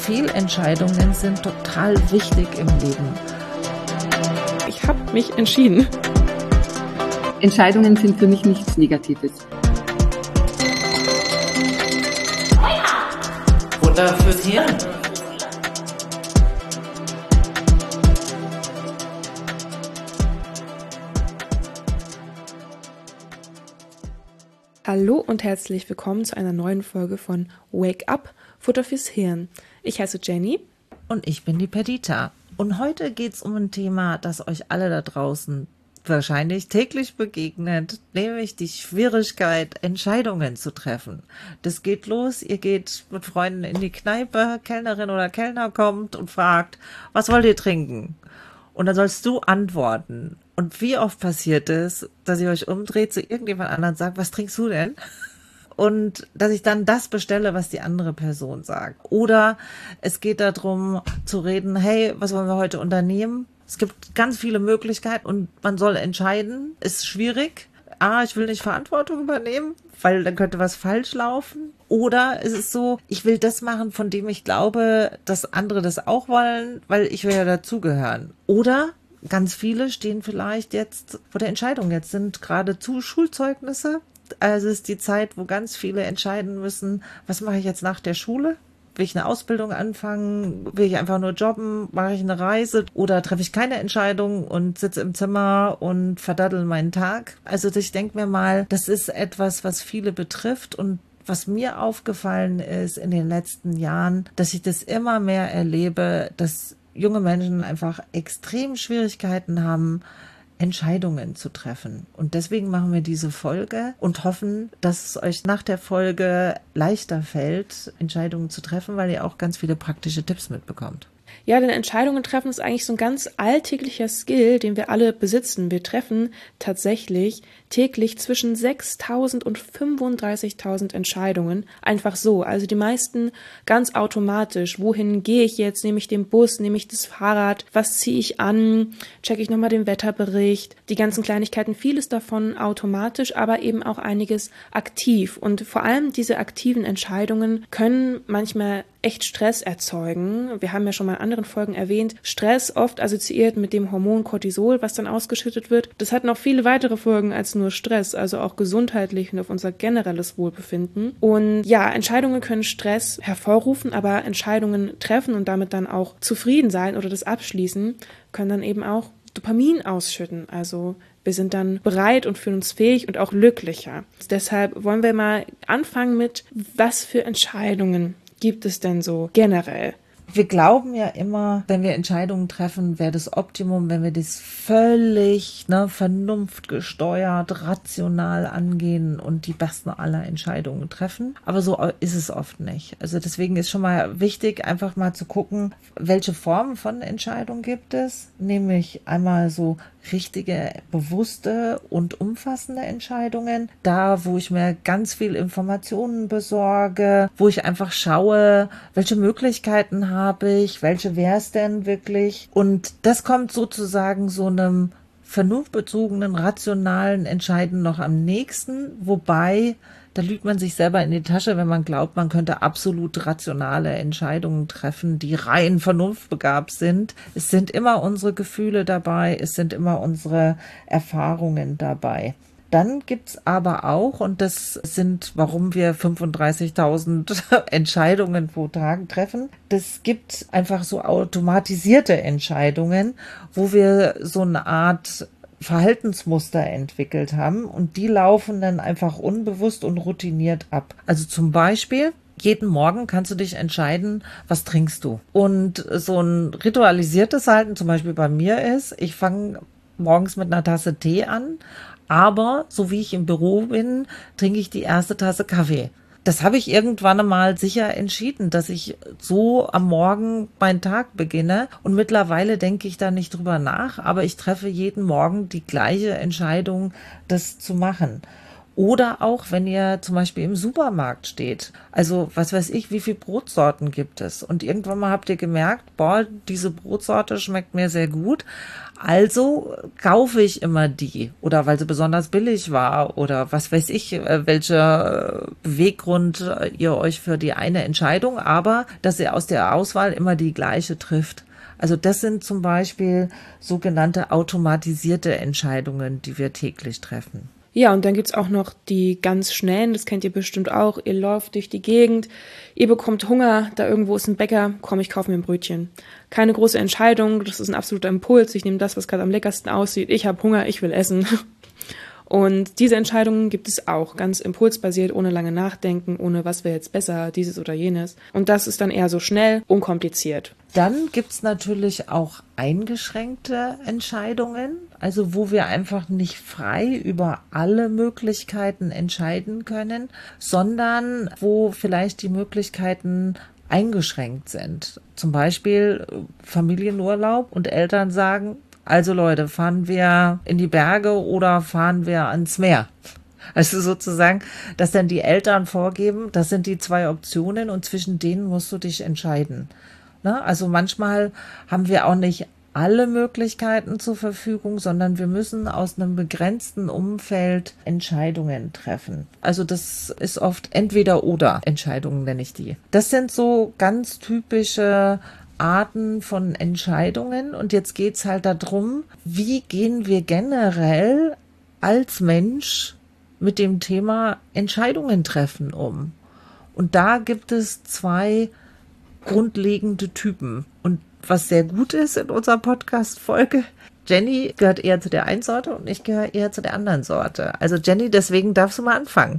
Fehlentscheidungen sind total wichtig im Leben. Ich habe mich entschieden. Entscheidungen sind für mich nichts Negatives. Futter fürs Hirn. Hallo und herzlich willkommen zu einer neuen Folge von Wake Up, Futter fürs Hirn. Ich heiße Jenny. Und ich bin die Perdita. Und heute geht es um ein Thema, das euch alle da draußen wahrscheinlich täglich begegnet, nämlich die Schwierigkeit, Entscheidungen zu treffen. Das geht los, ihr geht mit Freunden in die Kneipe, Kellnerin oder Kellner kommt und fragt, was wollt ihr trinken? Und dann sollst du antworten. Und wie oft passiert es, dass ihr euch umdreht, zu irgendjemand anderem und sagt, was trinkst du denn? Und dass ich dann das bestelle, was die andere Person sagt. Oder es geht darum zu reden, hey, was wollen wir heute unternehmen? Es gibt ganz viele Möglichkeiten und man soll entscheiden. Ist schwierig. Ich will nicht Verantwortung übernehmen, weil dann könnte was falsch laufen. Oder es ist so, ich will das machen, von dem ich glaube, dass andere das auch wollen, weil ich will ja dazugehören. Oder ganz viele stehen vielleicht jetzt vor der Entscheidung. Jetzt sind geradezu Schulzeugnisse. Also es ist die Zeit, wo ganz viele entscheiden müssen, was mache ich jetzt nach der Schule? Will ich eine Ausbildung anfangen? Will ich einfach nur jobben? Mache ich eine Reise? Oder treffe ich keine Entscheidung und sitze im Zimmer und verdaddel meinen Tag? Also ich denke mir mal, das ist etwas, was viele betrifft. Und was mir aufgefallen ist in den letzten Jahren, dass ich das immer mehr erlebe, dass junge Menschen einfach extrem Schwierigkeiten haben, Entscheidungen zu treffen. Und deswegen machen wir diese Folge und hoffen, dass es euch nach der Folge leichter fällt, Entscheidungen zu treffen, weil ihr auch ganz viele praktische Tipps mitbekommt. Ja, denn Entscheidungen treffen ist eigentlich so ein ganz alltäglicher Skill, den wir alle besitzen. Wir treffen tatsächlich täglich zwischen 6.000 und 35.000 Entscheidungen. Einfach so. Also die meisten ganz automatisch. Wohin gehe ich jetzt? Nehme ich den Bus? Nehme ich das Fahrrad? Was ziehe ich an? Checke ich nochmal den Wetterbericht? Die ganzen Kleinigkeiten. Vieles davon automatisch, aber eben auch einiges aktiv. Und vor allem diese aktiven Entscheidungen können manchmal echt Stress erzeugen. Wir haben ja schon mal in anderen Folgen erwähnt, Stress oft assoziiert mit dem Hormon Cortisol, was dann ausgeschüttet wird. Das hat noch viele weitere Folgen als nur Stress, also auch gesundheitlich und auf unser generelles Wohlbefinden. Und ja, Entscheidungen können Stress hervorrufen, aber Entscheidungen treffen und damit dann auch zufrieden sein oder das abschließen, können dann eben auch Dopamin ausschütten. Also wir sind dann bereit und fühlen uns fähig und auch glücklicher. Deshalb wollen wir mal anfangen mit, was für Entscheidungen gibt es denn so generell? Wir glauben ja immer, wenn wir Entscheidungen treffen, wäre das Optimum, wenn wir das völlig vernunftgesteuert, rational angehen und die besten aller Entscheidungen treffen. Aber so ist es oft nicht. Also deswegen ist schon mal wichtig, einfach mal zu gucken, welche Formen von Entscheidungen gibt es. Nämlich einmal so richtige, bewusste und umfassende Entscheidungen. Da, wo ich mir ganz viel Informationen besorge, wo ich einfach schaue, welche Möglichkeiten habe ich, welche wäre es denn wirklich. Und das kommt sozusagen so einem vernunftbezogenen, rationalen Entscheiden noch am nächsten, wobei da lügt man sich selber in die Tasche, wenn man glaubt, man könnte absolut rationale Entscheidungen treffen, die rein vernunftbegabt sind. Es sind immer unsere Gefühle dabei, es sind immer unsere Erfahrungen dabei. Dann gibt's aber auch, und das sind, warum wir 35.000 Entscheidungen pro Tag treffen, das gibt einfach so automatisierte Entscheidungen, wo wir so eine Art Verhaltensmuster entwickelt haben und die laufen dann einfach unbewusst und routiniert ab. Also zum Beispiel, jeden Morgen kannst du dich entscheiden, was trinkst du. Und so ein ritualisiertes Verhalten, zum Beispiel bei mir ist, ich fange morgens mit einer Tasse Tee an, aber so wie ich im Büro bin, trinke ich die erste Tasse Kaffee. Das habe ich irgendwann einmal sicher entschieden, dass ich so am Morgen meinen Tag beginne. Und mittlerweile denke ich da nicht drüber nach, aber ich treffe jeden Morgen die gleiche Entscheidung, das zu machen. Oder auch, wenn ihr zum Beispiel im Supermarkt steht. Also, was weiß ich, wie viele Brotsorten gibt es? Und irgendwann mal habt ihr gemerkt, boah, diese Brotsorte schmeckt mir sehr gut. Also kaufe ich immer die. Oder weil sie besonders billig war. Oder was weiß ich, welcher Beweggrund ihr euch für die eine Entscheidung. Aber, dass ihr aus der Auswahl immer die gleiche trifft. Also das sind zum Beispiel sogenannte automatisierte Entscheidungen, die wir täglich treffen. Ja, und dann gibt's auch noch die ganz schnellen, das kennt ihr bestimmt auch. Ihr lauft durch die Gegend, ihr bekommt Hunger, da irgendwo ist ein Bäcker, komm, ich kaufe mir ein Brötchen. Keine große Entscheidung, das ist ein absoluter Impuls. Ich nehme das, was gerade am leckersten aussieht. Ich habe Hunger, ich will essen. Und diese Entscheidungen gibt es auch, ganz impulsbasiert, ohne lange Nachdenken, ohne was wäre jetzt besser, dieses oder jenes. Und das ist dann eher so schnell, unkompliziert. Dann gibt's natürlich auch eingeschränkte Entscheidungen, also wo wir einfach nicht frei über alle Möglichkeiten entscheiden können, sondern wo vielleicht die Möglichkeiten eingeschränkt sind. Zum Beispiel Familienurlaub und Eltern sagen, also Leute, fahren wir in die Berge oder fahren wir ans Meer? Also sozusagen, dass dann die Eltern vorgeben, das sind die zwei Optionen und zwischen denen musst du dich entscheiden. Ne? Also manchmal haben wir auch nicht alle Möglichkeiten zur Verfügung, sondern wir müssen aus einem begrenzten Umfeld Entscheidungen treffen. Also das ist oft entweder oder Entscheidungen, nenne ich die. Das sind so ganz typische Arten von Entscheidungen und jetzt geht's halt darum, wie gehen wir generell als Mensch mit dem Thema Entscheidungen treffen um. Und da gibt es zwei grundlegende Typen. Und was sehr gut ist in unserer Podcast-Folge, Jenny gehört eher zu der einen Sorte und ich gehöre eher zu der anderen Sorte. Also Jenny, deswegen darfst du mal anfangen.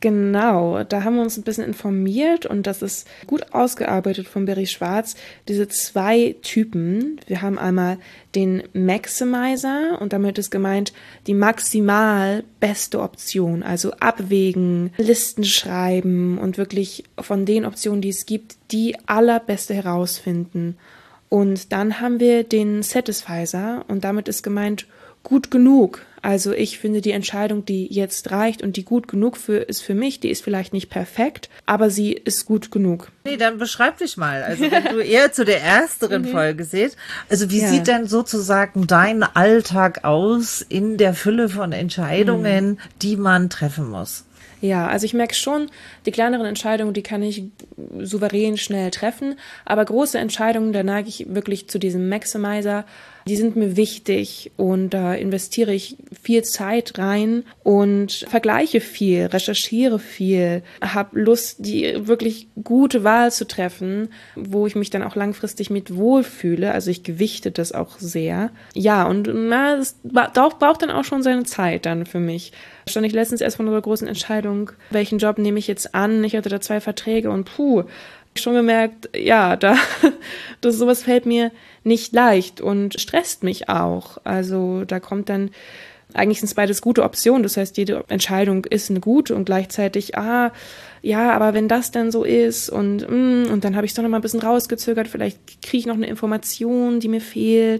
Genau, da haben wir uns ein bisschen informiert und das ist gut ausgearbeitet von Barry Schwartz, diese zwei Typen. Wir haben einmal den Maximizer und damit ist gemeint die maximal beste Option, also abwägen, Listen schreiben und wirklich von den Optionen, die es gibt, die allerbeste herausfinden. Und dann haben wir den Satisfizer und damit ist gemeint gut genug. Also ich finde die Entscheidung, die jetzt reicht und die gut genug ist für mich, die ist vielleicht nicht perfekt, aber sie ist gut genug. Nee, dann beschreib dich mal. Also wenn du eher zu der ersteren Folge siehst, also wie sieht denn sozusagen dein Alltag aus in der Fülle von Entscheidungen, die man treffen muss? Ja, also ich merke schon, die kleineren Entscheidungen, die kann ich souverän schnell treffen, aber große Entscheidungen, da neige ich wirklich zu diesem Maximizer, die sind mir wichtig und da investiere ich viel Zeit rein und vergleiche viel, recherchiere viel, habe Lust, die wirklich gute Wahl zu treffen, wo ich mich dann auch langfristig mit wohlfühle, also ich gewichte das auch sehr. Ja, und das braucht dann auch schon seine Zeit dann für mich. Stand ich letztens erst vor einer großen Entscheidung, welchen Job nehme ich jetzt an? Ich hatte da 2 Verträge und schon gemerkt, ja, sowas fällt mir nicht leicht und stresst mich auch. Also da kommt dann, eigentlich sind es beides gute Optionen. Das heißt, jede Entscheidung ist eine gute und gleichzeitig, ja, aber wenn das dann so ist und dann habe ich es doch noch mal ein bisschen rausgezögert, vielleicht kriege ich noch eine Information, die mir fehlt.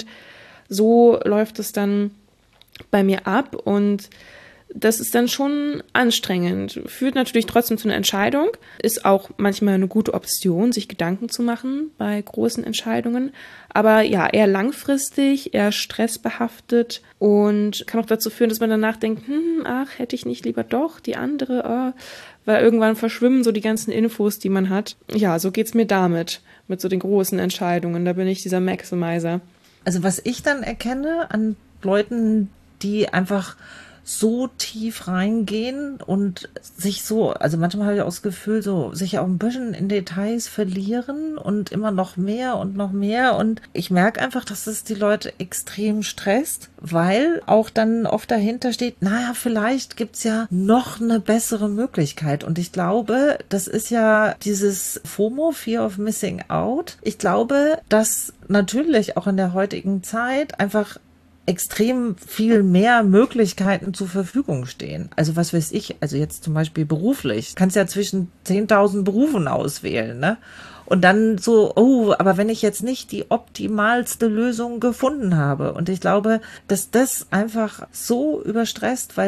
So läuft es dann bei mir ab und das ist dann schon anstrengend. Führt natürlich trotzdem zu einer Entscheidung. Ist auch manchmal eine gute Option, sich Gedanken zu machen bei großen Entscheidungen. Aber ja, eher langfristig, eher stressbehaftet und kann auch dazu führen, dass man danach denkt, hätte ich nicht lieber doch die andere, weil irgendwann verschwimmen so die ganzen Infos, die man hat. Ja, so geht's mir damit, mit so den großen Entscheidungen. Da bin ich dieser Maximizer. Also was ich dann erkenne an Leuten, die einfach so tief reingehen und sich so, also manchmal habe ich auch das Gefühl, so sich auch ein bisschen in Details verlieren und immer noch mehr und ich merke einfach, dass es die Leute extrem stresst, weil auch dann oft dahinter steht, naja, vielleicht gibt's ja noch eine bessere Möglichkeit und ich glaube, das ist ja dieses FOMO, Fear of Missing Out. Ich glaube, dass natürlich auch in der heutigen Zeit einfach extrem viel mehr Möglichkeiten zur Verfügung stehen. Also was weiß ich, also jetzt zum Beispiel beruflich. Du kannst ja zwischen 10.000 Berufen auswählen, ne? Und dann so, aber wenn ich jetzt nicht die optimalste Lösung gefunden habe. Und ich glaube, dass das einfach so überstresst, weil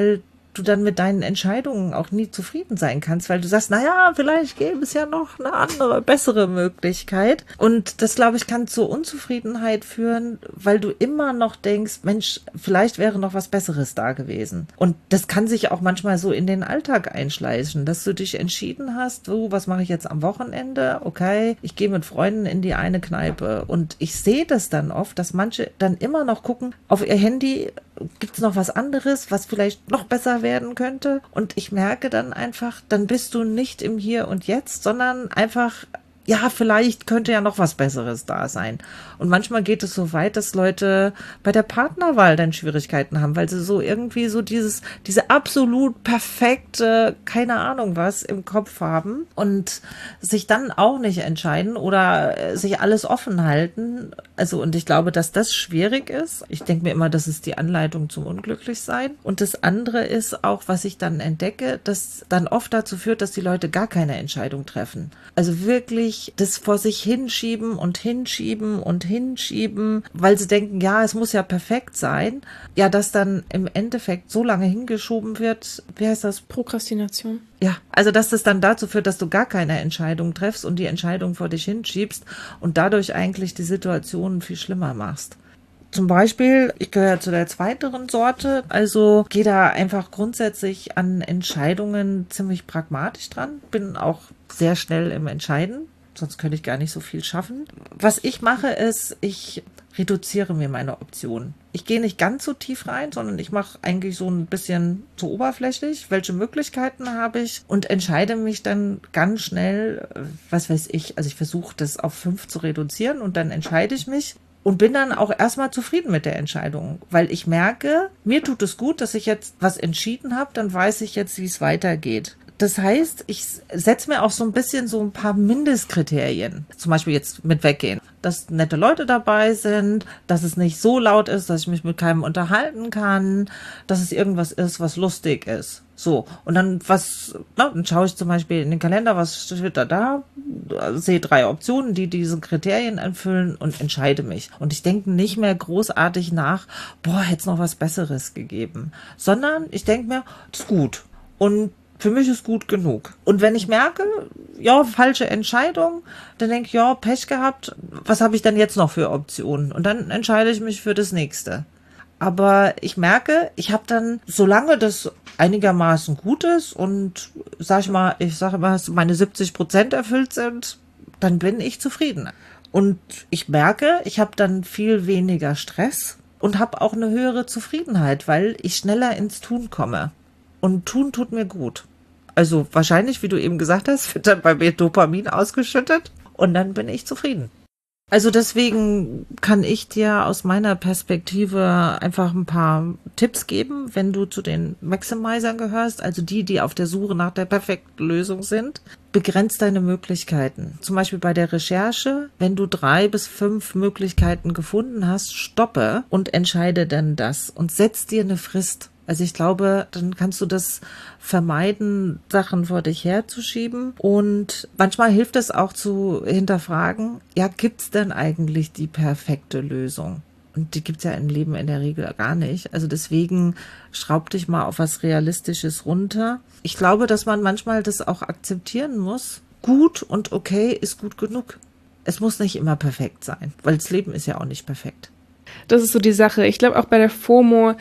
du dann mit deinen Entscheidungen auch nie zufrieden sein kannst, weil du sagst, naja, vielleicht gäbe es ja noch eine andere, bessere Möglichkeit. Und das, glaube ich, kann zur Unzufriedenheit führen, weil du immer noch denkst, Mensch, vielleicht wäre noch was Besseres da gewesen. Und das kann sich auch manchmal so in den Alltag einschleichen, dass du dich entschieden hast, so, was mache ich jetzt am Wochenende? Okay, ich gehe mit Freunden in die eine Kneipe. Und ich sehe das dann oft, dass manche dann immer noch gucken auf ihr Handy, gibt es noch was anderes, was vielleicht noch besser werden könnte? Und ich merke dann einfach, dann bist du nicht im Hier und Jetzt, sondern einfach, ja, vielleicht könnte ja noch was Besseres da sein. Und manchmal geht es so weit, dass Leute bei der Partnerwahl dann Schwierigkeiten haben, weil sie so irgendwie so diese absolut perfekte, keine Ahnung was, im Kopf haben und sich dann auch nicht entscheiden oder sich alles offen halten. Also, und ich glaube, dass das schwierig ist. Ich denke mir immer, das ist die Anleitung zum Unglücklichsein. Und das andere ist auch, was ich dann entdecke, das dann oft dazu führt, dass die Leute gar keine Entscheidung treffen. Also wirklich das vor sich hinschieben und hinschieben und hinschieben, weil sie denken, ja, es muss ja perfekt sein. Ja, dass dann im Endeffekt so lange hingeschoben wird, wie heißt das? Prokrastination. Ja, also dass das dann dazu führt, dass du gar keine Entscheidung triffst und die Entscheidung vor dich hinschiebst und dadurch eigentlich die Situation viel schlimmer machst. Zum Beispiel, ich gehöre zu der zweiteren Sorte, also gehe da einfach grundsätzlich an Entscheidungen ziemlich pragmatisch dran, bin auch sehr schnell im Entscheiden, sonst könnte ich gar nicht so viel schaffen. Was ich mache ist, ich reduziere mir meine Optionen. Ich gehe nicht ganz so tief rein, sondern ich mache eigentlich so ein bisschen zu oberflächlich, welche Möglichkeiten habe ich und entscheide mich dann ganz schnell, was weiß ich, also ich versuche das auf 5 zu reduzieren und dann entscheide ich mich. Und bin dann auch erstmal zufrieden mit der Entscheidung, weil ich merke, mir tut es gut, dass ich jetzt was entschieden habe, dann weiß ich jetzt, wie es weitergeht. Das heißt, ich setze mir auch so ein bisschen so ein paar Mindestkriterien, zum Beispiel jetzt mit Weggehen, dass nette Leute dabei sind, dass es nicht so laut ist, dass ich mich mit keinem unterhalten kann, dass es irgendwas ist, was lustig ist. So, und dann dann schaue ich zum Beispiel in den Kalender, was steht da, sehe 3 Optionen, die diese Kriterien erfüllen und entscheide mich. Und ich denke nicht mehr großartig nach, hätte es noch was Besseres gegeben, sondern ich denke mir, das ist gut und für mich ist gut genug. Und wenn ich merke, ja, falsche Entscheidung, dann denke ich, ja, Pech gehabt, was habe ich denn jetzt noch für Optionen? Und dann entscheide ich mich für das nächste. Aber ich merke, ich habe dann, solange das einigermaßen gut ist und sage immer, meine 70% erfüllt sind, dann bin ich zufrieden. Und ich merke, ich habe dann viel weniger Stress und habe auch eine höhere Zufriedenheit, weil ich schneller ins Tun komme. Und tun tut mir gut. Also wahrscheinlich, wie du eben gesagt hast, wird dann bei mir Dopamin ausgeschüttet und dann bin ich zufrieden. Also deswegen kann ich dir aus meiner Perspektive einfach ein paar Tipps geben, wenn du zu den Maximizern gehörst, also die auf der Suche nach der perfekten Lösung sind. Begrenz deine Möglichkeiten. Zum Beispiel bei der Recherche, wenn du 3 bis 5 Möglichkeiten gefunden hast, stoppe und entscheide dann das und setz dir eine Frist. Also ich glaube, dann kannst du das vermeiden, Sachen vor dich herzuschieben. Und manchmal hilft es auch zu hinterfragen, ja, gibt's denn eigentlich die perfekte Lösung? Und die gibt's ja im Leben in der Regel gar nicht. Also deswegen schraub dich mal auf was Realistisches runter. Ich glaube, dass man manchmal das auch akzeptieren muss. Gut und okay ist gut genug. Es muss nicht immer perfekt sein, weil das Leben ist ja auch nicht perfekt. Das ist so die Sache. Ich glaube auch bei der FOMO,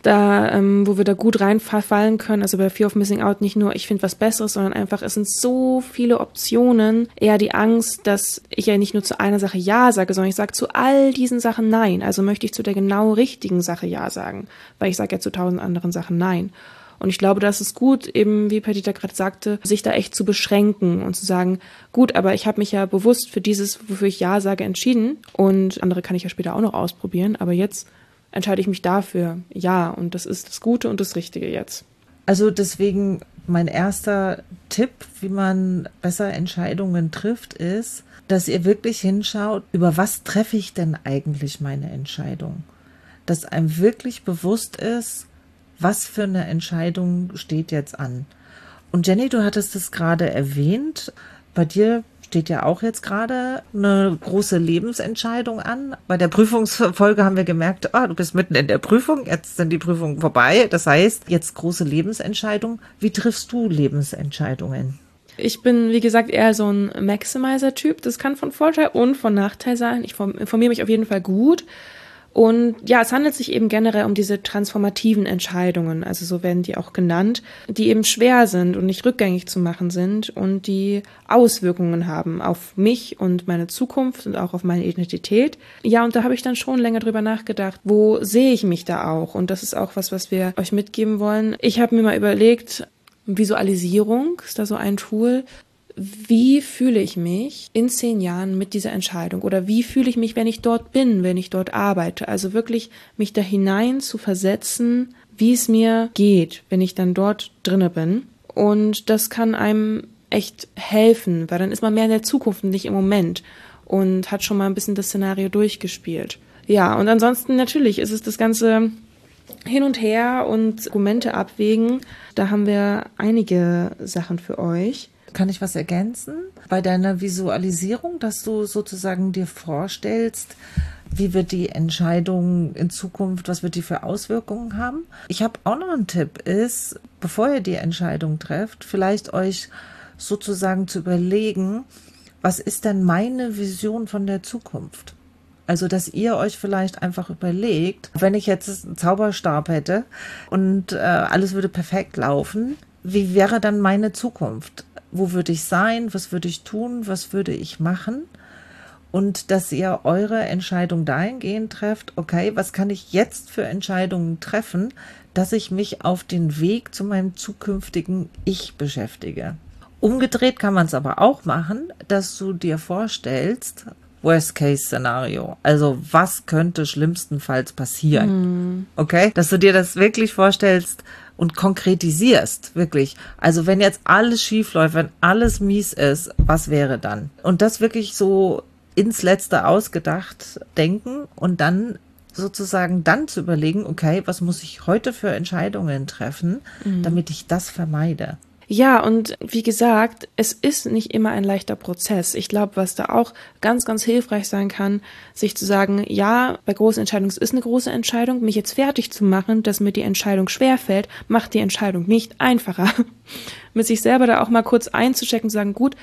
wo wir da gut reinfallen können, also bei Fear of Missing Out, nicht nur ich finde was Besseres, sondern einfach es sind so viele Optionen. Eher die Angst, dass ich ja nicht nur zu einer Sache Ja sage, sondern ich sage zu all diesen Sachen Nein. Also möchte ich zu der genau richtigen Sache Ja sagen, weil ich sage ja zu 1000 anderen Sachen Nein. Und ich glaube, das ist gut, eben wie Perdita gerade sagte, sich da echt zu beschränken und zu sagen, gut, aber ich habe mich ja bewusst für dieses, wofür ich Ja sage, entschieden und andere kann ich ja später auch noch ausprobieren, aber jetzt entscheide ich mich dafür, ja, und das ist das Gute und das Richtige jetzt. Also deswegen mein erster Tipp, wie man besser Entscheidungen trifft, ist, dass ihr wirklich hinschaut, über was treffe ich denn eigentlich meine Entscheidung? Dass einem wirklich bewusst ist, was für eine Entscheidung steht jetzt an. Und Jenny, du hattest es gerade erwähnt, bei dir steht ja auch jetzt gerade eine große Lebensentscheidung an. Bei der Prüfungsfolge haben wir gemerkt, du bist mitten in der Prüfung, jetzt sind die Prüfungen vorbei. Das heißt, jetzt große Lebensentscheidung. Wie triffst du Lebensentscheidungen? Ich bin, wie gesagt, eher so ein Maximizer-Typ. Das kann von Vorteil und von Nachteil sein. Ich informiere mich auf jeden Fall gut. Und ja, es handelt sich eben generell um diese transformativen Entscheidungen, also so werden die auch genannt, die eben schwer sind und nicht rückgängig zu machen sind und die Auswirkungen haben auf mich und meine Zukunft und auch auf meine Identität. Ja, und da habe ich dann schon länger drüber nachgedacht, wo sehe ich mich da auch? Und das ist auch was wir euch mitgeben wollen. Ich habe mir mal überlegt, Visualisierung ist da so ein Tool. Wie fühle ich mich in 10 Jahren mit dieser Entscheidung? Oder wie fühle ich mich, wenn ich dort bin, wenn ich dort arbeite? Also wirklich mich da hinein zu versetzen, wie es mir geht, wenn ich dann dort drinne bin. Und das kann einem echt helfen, weil dann ist man mehr in der Zukunft und nicht im Moment und hat schon mal ein bisschen das Szenario durchgespielt. Ja, und ansonsten natürlich ist es das Ganze hin und her und Argumente abwägen. Da haben wir einige Sachen für euch. Kann ich was ergänzen? Bei deiner Visualisierung, dass du sozusagen dir vorstellst, wie wird die Entscheidung in Zukunft, was wird die für Auswirkungen haben? Ich habe auch noch einen Tipp, ist, bevor ihr die Entscheidung trefft, vielleicht euch sozusagen zu überlegen, was ist denn meine Vision von der Zukunft? Also, dass ihr euch vielleicht einfach überlegt, wenn ich jetzt einen Zauberstab hätte und alles würde perfekt laufen, wie wäre dann meine Zukunft? Wo würde ich sein? Was würde ich tun? Was würde ich machen? Und dass ihr eure Entscheidung dahingehend trefft, okay, was kann ich jetzt für Entscheidungen treffen, dass ich mich auf den Weg zu meinem zukünftigen Ich beschäftige. Umgedreht kann man es aber auch machen, dass du dir vorstellst, Worst-Case-Szenario. Also was könnte schlimmstenfalls passieren? Okay? Dass du dir das wirklich vorstellst und konkretisierst, wirklich. Also wenn jetzt alles schief läuft, wenn alles mies ist, was wäre dann? Und das wirklich so ins Letzte ausgedacht denken und dann sozusagen dann zu überlegen, okay, was muss ich heute für Entscheidungen treffen, damit ich das vermeide? Ja, und wie gesagt, es ist nicht immer ein leichter Prozess. Ich glaube, was da auch ganz, ganz hilfreich sein kann, sich zu sagen, ja, bei großen Entscheidungen, es ist eine große Entscheidung, mich jetzt fertig zu machen, dass mir die Entscheidung schwerfällt, macht die Entscheidung nicht einfacher. Mit sich selber da auch mal kurz einzuchecken und zu sagen, gut,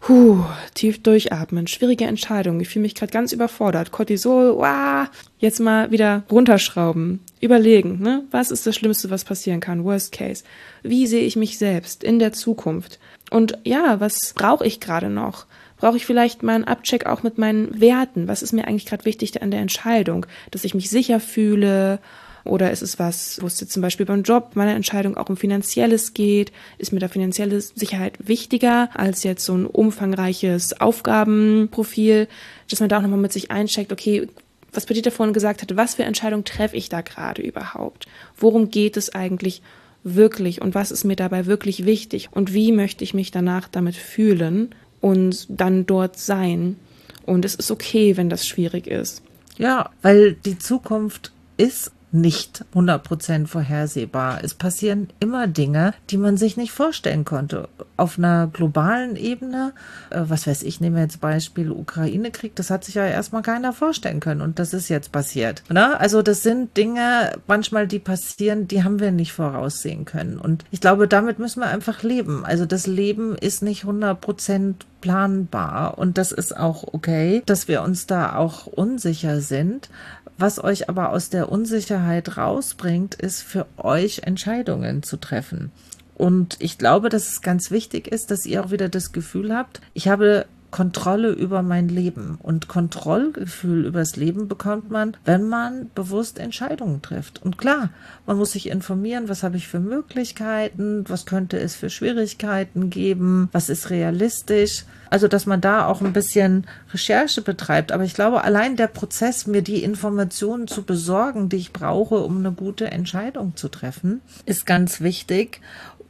tief durchatmen, schwierige Entscheidung, ich fühle mich gerade ganz überfordert, Cortisol, jetzt mal wieder runterschrauben, überlegen, ne? Was ist das Schlimmste, was passieren kann, Worst Case, wie sehe ich mich selbst in der Zukunft und ja, was brauche ich gerade noch? Brauche ich vielleicht mal einen Abcheck auch mit meinen Werten, was ist mir eigentlich gerade wichtig an der Entscheidung, dass ich mich sicher fühle. Oder ist es was, wo es jetzt zum Beispiel beim Job, meiner Entscheidung auch um Finanzielles geht? Ist mir da finanzielle Sicherheit wichtiger als jetzt so ein umfangreiches Aufgabenprofil? Dass man da auch nochmal mit sich eincheckt, okay, was Petita vorhin gesagt hatte, was für Entscheidung treffe ich da gerade überhaupt? Worum geht es eigentlich wirklich und was ist mir dabei wirklich wichtig? Und wie möchte ich mich danach damit fühlen und dann dort sein? Und es ist okay, wenn das schwierig ist. Ja, weil die Zukunft ist nicht 100% vorhersehbar. Es passieren immer Dinge, die man sich nicht vorstellen konnte. Auf einer globalen Ebene, was weiß ich, nehmen wir jetzt Beispiel Ukraine-Krieg, das hat sich ja erstmal keiner vorstellen können und das ist jetzt passiert. Ne? Also das sind Dinge, manchmal die passieren, die haben wir nicht voraussehen können und ich glaube, damit müssen wir einfach leben. Also das Leben ist nicht 100% planbar und das ist auch okay, dass wir uns da auch unsicher sind. Was euch aber aus der Unsicherheit rausbringt, ist für euch Entscheidungen zu treffen. Und ich glaube, dass es ganz wichtig ist, dass ihr auch wieder das Gefühl habt, ich habe Kontrolle über mein Leben. Und Kontrollgefühl übers Leben bekommt man, wenn man bewusst Entscheidungen trifft. Und klar, man muss sich informieren, was habe ich für Möglichkeiten, was könnte es für Schwierigkeiten geben, was ist realistisch. Also, dass man da auch ein bisschen Recherche betreibt. Aber ich glaube, allein der Prozess, mir die Informationen zu besorgen, die ich brauche, um eine gute Entscheidung zu treffen, ist ganz wichtig.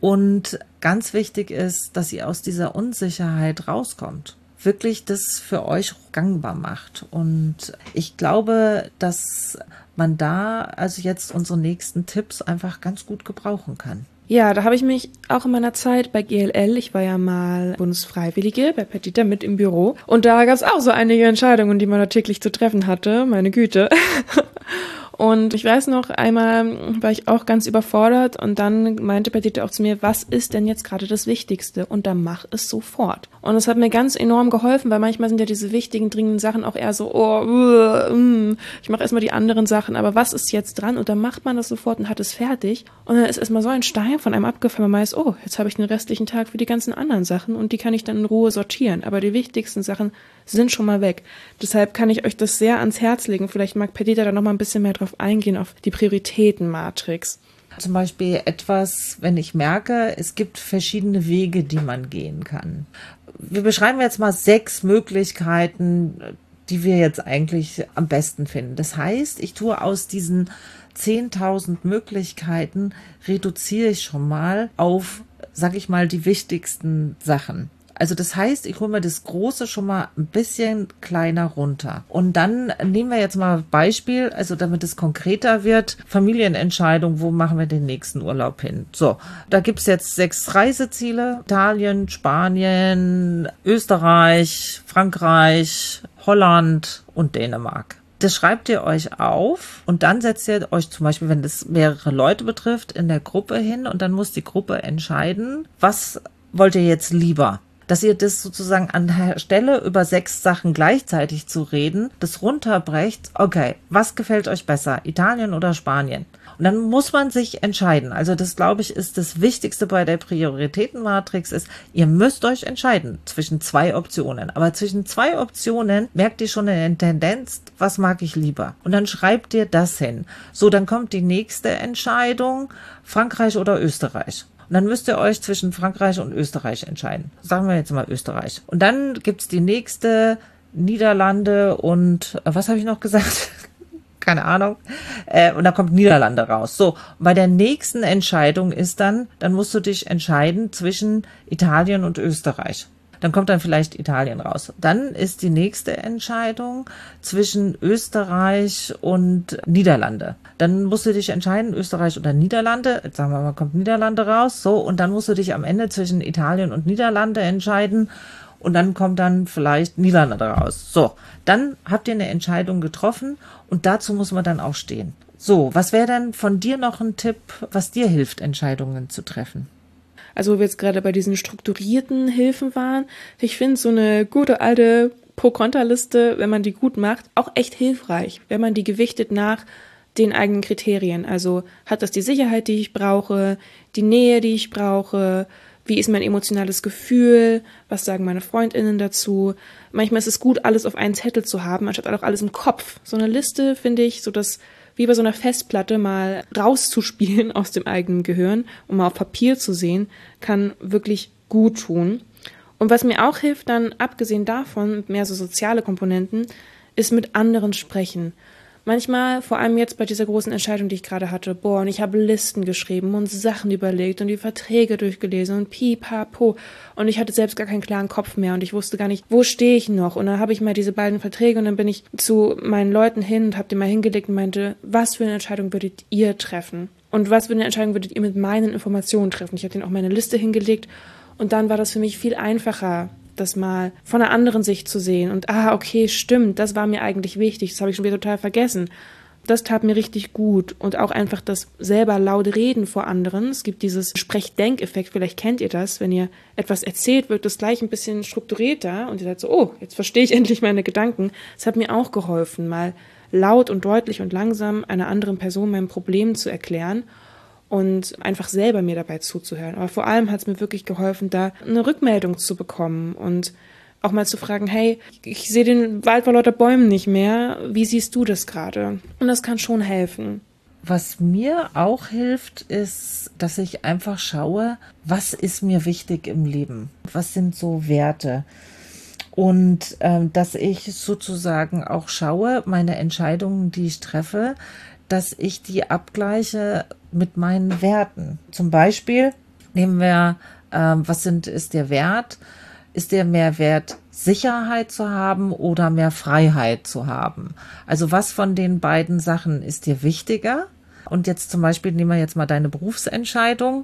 Und ganz wichtig ist, dass ihr aus dieser Unsicherheit rauskommt. Wirklich das für euch gangbar macht. Und ich glaube, dass man da also jetzt unsere nächsten Tipps einfach ganz gut gebrauchen kann. Ja, da habe ich mich auch in meiner Zeit bei GLL, ich war ja mal Bundesfreiwillige bei Perdita mit im Büro und da gab es auch so einige Entscheidungen, die man da täglich zu treffen hatte, meine Güte. Und ich weiß noch, einmal war ich auch ganz überfordert und dann meinte Perdita auch zu mir, was ist denn jetzt gerade das Wichtigste? Und dann mach es sofort. Und es hat mir ganz enorm geholfen, weil manchmal sind ja diese wichtigen, dringenden Sachen auch eher so, ich mache erstmal die anderen Sachen, aber was ist jetzt dran? Und dann macht man das sofort und hat es fertig. Und dann ist erstmal so ein Stein von einem abgefallen, man weiß, oh, jetzt habe ich den restlichen Tag für die ganzen anderen Sachen und die kann ich dann in Ruhe sortieren. Aber die wichtigsten Sachen sind schon mal weg. Deshalb kann ich euch das sehr ans Herz legen. Vielleicht mag Perdita da noch mal ein bisschen mehr drauf eingehen, auf die Prioritätenmatrix. Zum Beispiel etwas, wenn ich merke, es gibt verschiedene Wege, die man gehen kann. Wir beschreiben jetzt mal 6 Möglichkeiten, die wir jetzt eigentlich am besten finden. Das heißt, ich tue aus diesen 10.000 Möglichkeiten, reduziere ich schon mal auf, sag ich mal, die wichtigsten Sachen. Also das heißt, ich hole mir das Große schon mal ein bisschen kleiner runter. Und dann nehmen wir jetzt mal Beispiel, also damit es konkreter wird, Familienentscheidung, wo machen wir den nächsten Urlaub hin? So, da gibt's jetzt 6 Reiseziele: Italien, Spanien, Österreich, Frankreich, Holland und Dänemark. Das schreibt ihr euch auf und dann setzt ihr euch zum Beispiel, wenn das mehrere Leute betrifft, in der Gruppe hin und dann muss die Gruppe entscheiden, was wollt ihr jetzt lieber? Dass ihr das sozusagen an der Stelle über 6 Sachen gleichzeitig zu reden, das runterbrecht, okay, was gefällt euch besser, Italien oder Spanien? Und dann muss man sich entscheiden. Also das, glaube ich, ist das Wichtigste bei der Prioritätenmatrix ist, ihr müsst euch entscheiden zwischen 2 Optionen. Aber zwischen 2 Optionen merkt ihr schon eine Tendenz, was mag ich lieber? Und dann schreibt ihr das hin. So, dann kommt die nächste Entscheidung, Frankreich oder Österreich. Und dann müsst ihr euch zwischen Frankreich und Österreich entscheiden. Sagen wir jetzt mal Österreich. Und dann gibt's die nächste, Niederlande und, was habe ich noch gesagt? Keine Ahnung. Und dann kommt Niederlande raus. So, bei der nächsten Entscheidung ist dann musst du dich entscheiden zwischen Italien und Österreich. Dann kommt dann vielleicht Italien raus. Dann ist die nächste Entscheidung zwischen Österreich und Niederlande. Dann musst du dich entscheiden, Österreich oder Niederlande. Jetzt sagen wir mal, kommt Niederlande raus. So, und dann musst du dich am Ende zwischen Italien und Niederlande entscheiden. Und dann kommt dann vielleicht Niederlande raus. So, dann habt ihr eine Entscheidung getroffen und dazu muss man dann auch stehen. So, was wäre denn von dir noch ein Tipp, was dir hilft, Entscheidungen zu treffen? Also wo wir jetzt gerade bei diesen strukturierten Hilfen waren, ich finde so eine gute alte Pro-Kontra-Liste, wenn man die gut macht, auch echt hilfreich, wenn man die gewichtet nach den eigenen Kriterien. Also hat das die Sicherheit, die ich brauche, die Nähe, die ich brauche, wie ist mein emotionales Gefühl, was sagen meine FreundInnen dazu. Manchmal ist es gut, alles auf einen Zettel zu haben, anstatt auch alles im Kopf. So eine Liste finde ich, so das wie bei so einer Festplatte mal rauszuspielen aus dem eigenen Gehirn und mal auf Papier zu sehen, kann wirklich gut tun. Und was mir auch hilft dann, abgesehen davon, mehr so soziale Komponenten, ist mit anderen sprechen. Manchmal, vor allem jetzt bei dieser großen Entscheidung, die ich gerade hatte, und ich habe Listen geschrieben und Sachen überlegt und die Verträge durchgelesen und pipapo. Und ich hatte selbst gar keinen klaren Kopf mehr und ich wusste gar nicht, wo stehe ich noch. Und dann habe ich mal diese beiden Verträge und dann bin ich zu meinen Leuten hin und habe die mal hingelegt und meinte, was für eine Entscheidung würdet ihr treffen? Und was für eine Entscheidung würdet ihr mit meinen Informationen treffen? Ich habe denen auch meine Liste hingelegt und dann war das für mich viel einfacher, das mal von einer anderen Sicht zu sehen und okay, stimmt, das war mir eigentlich wichtig, das habe ich schon wieder total vergessen. Das tat mir richtig gut und auch einfach das selber laut reden vor anderen. Es gibt dieses Sprechdenkeffekt, vielleicht kennt ihr das, wenn ihr etwas erzählt, wird das gleich ein bisschen strukturierter und ihr seid so, oh, jetzt verstehe ich endlich meine Gedanken. Das hat mir auch geholfen, mal laut und deutlich und langsam einer anderen Person mein Problem zu erklären und einfach selber mir dabei zuzuhören. Aber vor allem hat es mir wirklich geholfen, da eine Rückmeldung zu bekommen und auch mal zu fragen, hey, ich sehe den Wald vor lauter Bäumen nicht mehr, wie siehst du das gerade? Und das kann schon helfen. Was mir auch hilft, ist, dass ich einfach schaue, was ist mir wichtig im Leben? Was sind so Werte? Und dass ich sozusagen auch schaue, meine Entscheidungen, die ich treffe, dass ich die abgleiche mit meinen Werten. Zum Beispiel nehmen wir, ist der Wert? Ist der mehr wert, Sicherheit zu haben oder mehr Freiheit zu haben? Also was von den beiden Sachen ist dir wichtiger? Und jetzt zum Beispiel nehmen wir jetzt mal deine Berufsentscheidung.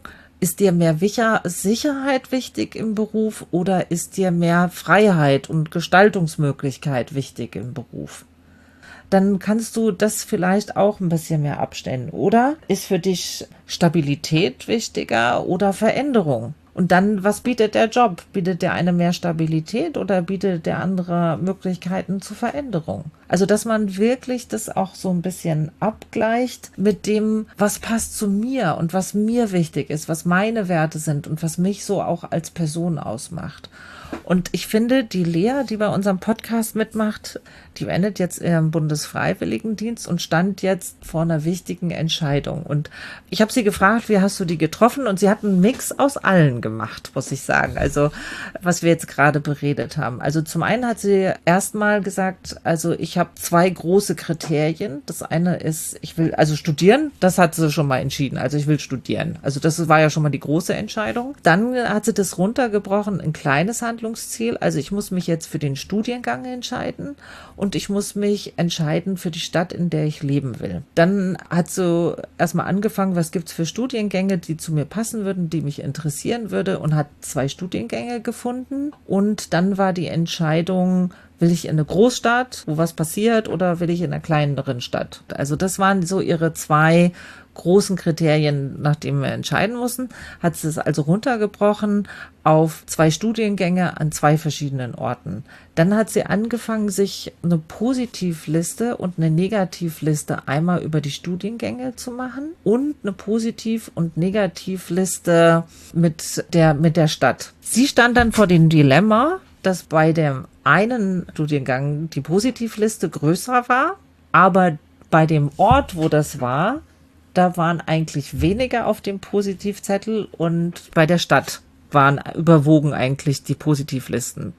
Ist dir mehr Sicherheit wichtig im Beruf oder ist dir mehr Freiheit und Gestaltungsmöglichkeit wichtig im Beruf? Dann kannst du das vielleicht auch ein bisschen mehr abstellen. Oder ist für dich Stabilität wichtiger oder Veränderung? Und dann, was bietet der Job? Bietet der eine mehr Stabilität oder bietet der andere Möglichkeiten zur Veränderung? Also, dass man wirklich das auch so ein bisschen abgleicht mit dem, was passt zu mir und was mir wichtig ist, was meine Werte sind und was mich so auch als Person ausmacht. Und ich finde, die Lea, die bei unserem Podcast mitmacht, die endet jetzt im Bundesfreiwilligendienst und stand jetzt vor einer wichtigen Entscheidung. Und ich habe sie gefragt, wie hast du die getroffen? Und sie hat einen Mix aus allen gemacht, muss ich sagen. Also, was wir jetzt gerade beredet haben. Also zum einen hat sie erstmal gesagt, also ich habe 2 große Kriterien. Das eine ist, ich will also studieren. Das hat sie schon mal entschieden. Also ich will studieren. Also das war ja schon mal die große Entscheidung. Dann hat sie das runtergebrochen, ein kleines Handlungsziel. Also ich muss mich jetzt für den Studiengang entscheiden und ich muss mich entscheiden für die Stadt, in der ich leben will. Dann hat sie erstmal angefangen, was gibt's für Studiengänge, die zu mir passen würden, die mich interessieren würde, und hat 2 Studiengänge gefunden. Und dann war die Entscheidung, will ich in eine Großstadt, wo was passiert, oder will ich in einer kleineren Stadt? Also das waren so ihre 2 großen Kriterien, nach denen wir entscheiden mussten. Hat sie es also runtergebrochen auf 2 Studiengänge an 2 verschiedenen Orten. Dann hat sie angefangen, sich eine Positivliste und eine Negativliste einmal über die Studiengänge zu machen und eine Positiv- und Negativliste mit der Stadt. Sie stand dann vor dem Dilemma, dass bei dem einen Studiengang die Positivliste größer war, aber bei dem Ort, wo das war, da waren eigentlich weniger auf dem Positivzettel und bei der Stadt überwogen eigentlich die Positivlisten.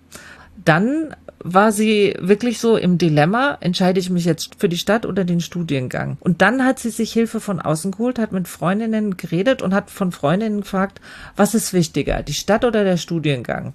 Dann war sie wirklich so im Dilemma, entscheide ich mich jetzt für die Stadt oder den Studiengang? Und dann hat sie sich Hilfe von außen geholt, hat mit Freundinnen geredet und hat von Freundinnen gefragt, was ist wichtiger, die Stadt oder der Studiengang?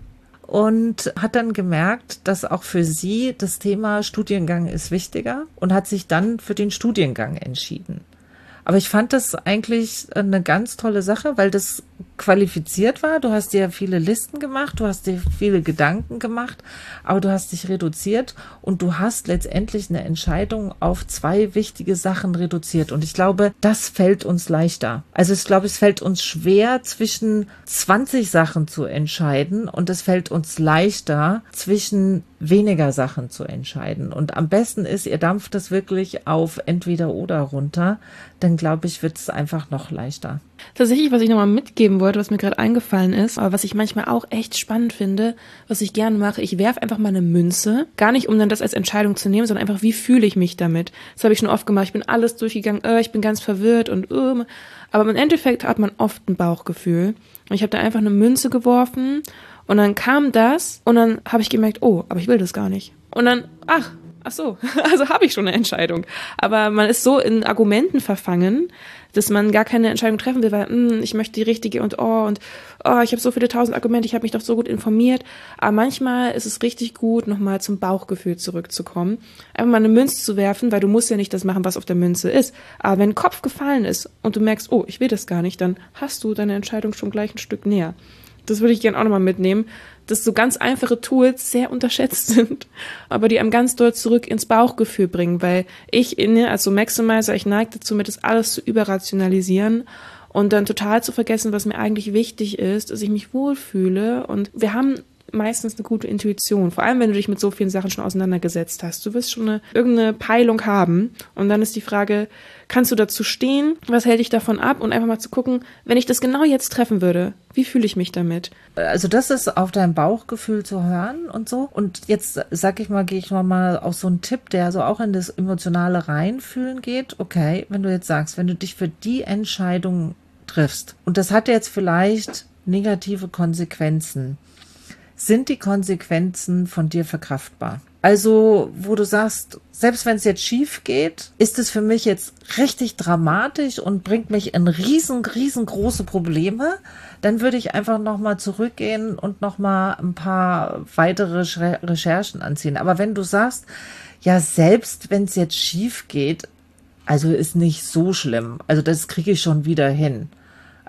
Und hat dann gemerkt, dass auch für sie das Thema Studiengang ist wichtiger und hat sich dann für den Studiengang entschieden. Aber ich fand das eigentlich eine ganz tolle Sache, weil das qualifiziert war. Du hast dir viele Listen gemacht, du hast dir viele Gedanken gemacht, aber du hast dich reduziert und du hast letztendlich eine Entscheidung auf 2 wichtige Sachen reduziert. Und ich glaube, das fällt uns leichter. Also ich glaube, es fällt uns schwer, zwischen 20 Sachen zu entscheiden, und es fällt uns leichter, zwischen weniger Sachen zu entscheiden. Und am besten ist, ihr dampft das wirklich auf entweder oder runter, dann glaube ich, wird es einfach noch leichter. Tatsächlich, was ich nochmal mitgeben wollte, was mir gerade eingefallen ist, aber was ich manchmal auch echt spannend finde, was ich gerne mache, ich werfe einfach mal eine Münze, gar nicht, um dann das als Entscheidung zu nehmen, sondern einfach, wie fühle ich mich damit? Das habe ich schon oft gemacht, ich bin alles durchgegangen, ich bin ganz verwirrt und aber im Endeffekt hat man oft ein Bauchgefühl. Und ich habe da einfach eine Münze geworfen und dann kam das und dann habe ich gemerkt, aber ich will das gar nicht. Und dann, ach so, also habe ich schon eine Entscheidung. Aber man ist so in Argumenten verfangen, dass man gar keine Entscheidung treffen will, weil ich möchte die richtige und ich habe so viele 1000 Argumente, ich habe mich doch so gut informiert. Aber manchmal ist es richtig gut, nochmal zum Bauchgefühl zurückzukommen. Einfach mal eine Münze zu werfen, weil du musst ja nicht das machen, was auf der Münze ist. Aber wenn ein Kopf gefallen ist und du merkst, ich will das gar nicht, dann hast du deine Entscheidung schon gleich ein Stück näher. Das würde ich gerne auch nochmal mitnehmen, dass so ganz einfache Tools sehr unterschätzt sind, aber die einem ganz doll zurück ins Bauchgefühl bringen, weil als so Maximizer, ich neige dazu, mir das alles zu überrationalisieren und dann total zu vergessen, was mir eigentlich wichtig ist, dass ich mich wohlfühle. Und wir haben meistens eine gute Intuition, vor allem wenn du dich mit so vielen Sachen schon auseinandergesetzt hast. Du wirst schon irgendeine Peilung haben und dann ist die Frage, kannst du dazu stehen? Was hält dich davon ab? Und einfach mal zu gucken, wenn ich das genau jetzt treffen würde, wie fühle ich mich damit? Also das ist auf dein Bauchgefühl zu hören und so. Und jetzt gehe ich mal auf so einen Tipp, der so auch in das emotionale Reinfühlen geht. Okay, wenn du jetzt sagst, wenn du dich für die Entscheidung triffst und das hat jetzt vielleicht negative Konsequenzen, sind die Konsequenzen von dir verkraftbar? Also, wo du sagst, selbst wenn es jetzt schief geht, ist es für mich jetzt richtig dramatisch und bringt mich in riesengroße Probleme, dann würde ich einfach nochmal zurückgehen und nochmal ein paar weitere Recherchen anziehen. Aber wenn du sagst, ja, selbst wenn es jetzt schief geht, also ist nicht so schlimm, also das kriege ich schon wieder hin.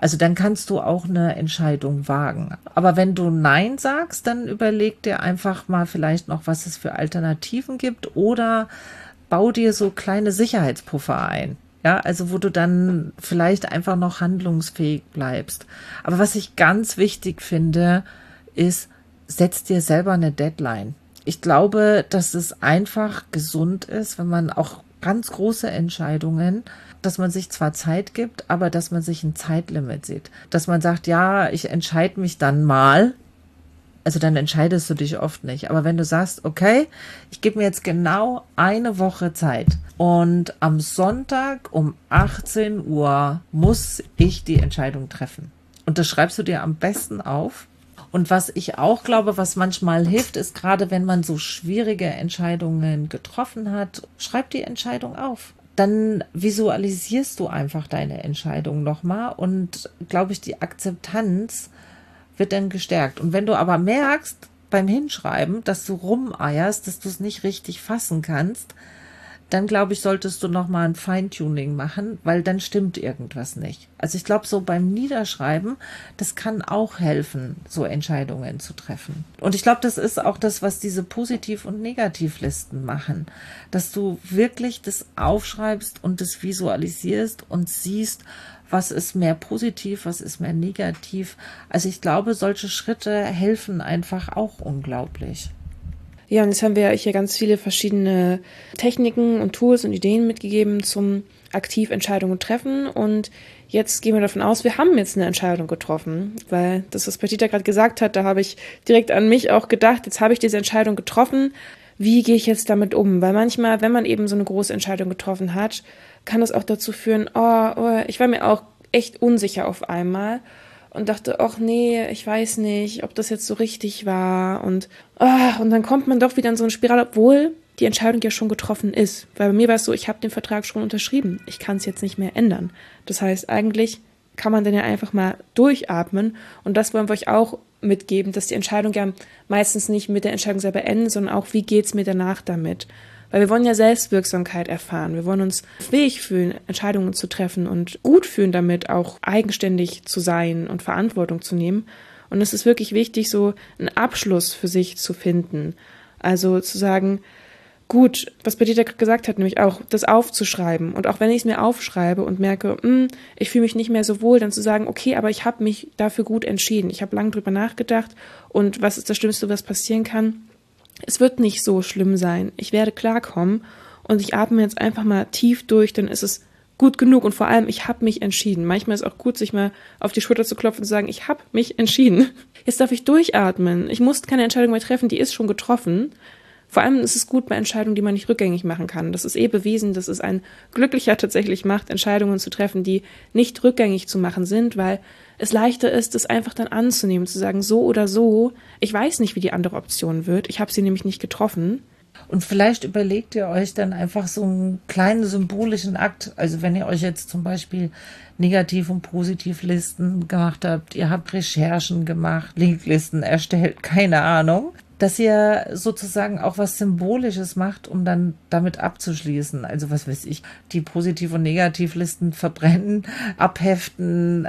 Also dann kannst du auch eine Entscheidung wagen. Aber wenn du Nein sagst, dann überleg dir einfach mal vielleicht noch, was es für Alternativen gibt oder bau dir so kleine Sicherheitspuffer ein. Ja, also wo du dann vielleicht einfach noch handlungsfähig bleibst. Aber was ich ganz wichtig finde, ist, setz dir selber eine Deadline. Ich glaube, dass es einfach gesund ist, wenn man auch ganz große Entscheidungen, dass man sich zwar Zeit gibt, aber dass man sich ein Zeitlimit sieht. Dass man sagt, ja, ich entscheide mich dann mal. Also dann entscheidest du dich oft nicht. Aber wenn du sagst, okay, ich gebe mir jetzt genau eine Woche Zeit und am Sonntag um 18 Uhr muss ich die Entscheidung treffen. Und das schreibst du dir am besten auf. Und was ich auch glaube, was manchmal hilft, ist gerade, wenn man so schwierige Entscheidungen getroffen hat, schreib die Entscheidung auf. Dann visualisierst du einfach deine Entscheidung nochmal und, glaube ich, die Akzeptanz wird dann gestärkt. Und wenn du aber merkst beim Hinschreiben, dass du rumeierst, dass du es nicht richtig fassen kannst, dann glaube ich, solltest du nochmal ein Feintuning machen, weil dann stimmt irgendwas nicht. Also ich glaube, so beim Niederschreiben, das kann auch helfen, so Entscheidungen zu treffen. Und ich glaube, das ist auch das, was diese Positiv- und Negativlisten machen, dass du wirklich das aufschreibst und das visualisierst und siehst, was ist mehr positiv, was ist mehr negativ. Also ich glaube, solche Schritte helfen einfach auch unglaublich. Ja, und jetzt haben wir hier ganz viele verschiedene Techniken und Tools und Ideen mitgegeben zum aktiv Entscheidungen treffen. Und jetzt gehen wir davon aus, wir haben jetzt eine Entscheidung getroffen, weil das, was Perdita gerade gesagt hat, da habe ich direkt an mich auch gedacht, jetzt habe ich diese Entscheidung getroffen, wie gehe ich jetzt damit um? Weil manchmal, wenn man eben so eine große Entscheidung getroffen hat, kann das auch dazu führen, ich war mir auch echt unsicher auf einmal und dachte, ach nee, ich weiß nicht, ob das jetzt so richtig war und dann kommt man doch wieder in so eine Spirale, obwohl die Entscheidung ja schon getroffen ist. Weil bei mir war es so, ich habe den Vertrag schon unterschrieben, ich kann es jetzt nicht mehr ändern. Das heißt, eigentlich kann man dann ja einfach mal durchatmen und das wollen wir euch auch mitgeben, dass die Entscheidung ja meistens nicht mit der Entscheidung selber endet, sondern auch, wie geht's mir danach damit? Weil wir wollen ja Selbstwirksamkeit erfahren. Wir wollen uns fähig fühlen, Entscheidungen zu treffen und gut fühlen damit, auch eigenständig zu sein und Verantwortung zu nehmen. Und es ist wirklich wichtig, so einen Abschluss für sich zu finden. Also zu sagen, gut, was Perdita gerade gesagt hat, nämlich auch das aufzuschreiben. Und auch wenn ich es mir aufschreibe und merke, ich fühle mich nicht mehr so wohl, dann zu sagen, okay, aber ich habe mich dafür gut entschieden. Ich habe lange drüber nachgedacht und was ist das Schlimmste, was passieren kann? Es wird nicht so schlimm sein. Ich werde klarkommen und ich atme jetzt einfach mal tief durch, dann ist es gut genug und vor allem, ich habe mich entschieden. Manchmal ist es auch gut, sich mal auf die Schulter zu klopfen und zu sagen, ich habe mich entschieden. Jetzt darf ich durchatmen. Ich muss keine Entscheidung mehr treffen, die ist schon getroffen. Vor allem ist es gut bei Entscheidungen, die man nicht rückgängig machen kann. Das ist bewiesen, dass es ein Glücklicher tatsächlich macht, Entscheidungen zu treffen, die nicht rückgängig zu machen sind, weil es leichter ist, es einfach dann anzunehmen, zu sagen, so oder so, ich weiß nicht, wie die andere Option wird, ich habe sie nämlich nicht getroffen. Und vielleicht überlegt ihr euch dann einfach so einen kleinen symbolischen Akt. Also wenn ihr euch jetzt zum Beispiel Negativ- und Positivlisten gemacht habt, ihr habt Recherchen gemacht, Linklisten erstellt, keine Ahnung, dass ihr sozusagen auch was Symbolisches macht, um dann damit abzuschließen. Also was weiß ich, die Positiv- und Negativlisten verbrennen, abheften,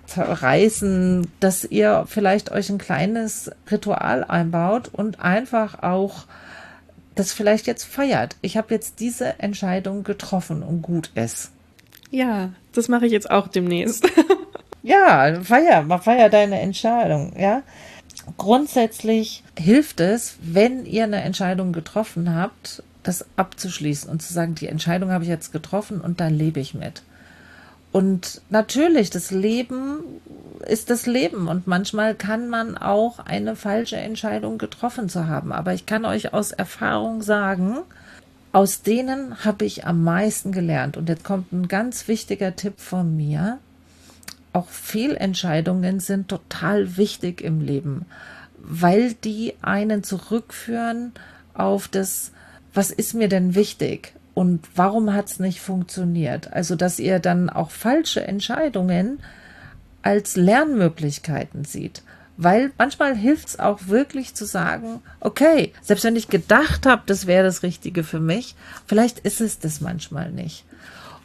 reißen, dass ihr vielleicht euch ein kleines Ritual einbaut und einfach auch das vielleicht jetzt feiert. Ich habe jetzt diese Entscheidung getroffen und gut ist. Ja, das mache ich jetzt auch demnächst. Ja, feier deine Entscheidung, ja. Grundsätzlich hilft es, wenn ihr eine Entscheidung getroffen habt, das abzuschließen und zu sagen, die Entscheidung habe ich jetzt getroffen und da lebe ich mit. Und natürlich, das Leben ist das Leben und manchmal kann man auch eine falsche Entscheidung getroffen zu haben. Aber ich kann euch aus Erfahrung sagen, aus denen habe ich am meisten gelernt. Und jetzt kommt ein ganz wichtiger Tipp von mir. Auch Fehlentscheidungen sind total wichtig im Leben, weil die einen zurückführen auf das, was ist mir denn wichtig und warum hat es nicht funktioniert? Also, dass ihr dann auch falsche Entscheidungen als Lernmöglichkeiten sieht. Weil manchmal hilft es auch wirklich zu sagen, okay, selbst wenn ich gedacht habe, das wäre das Richtige für mich, vielleicht ist es das manchmal nicht.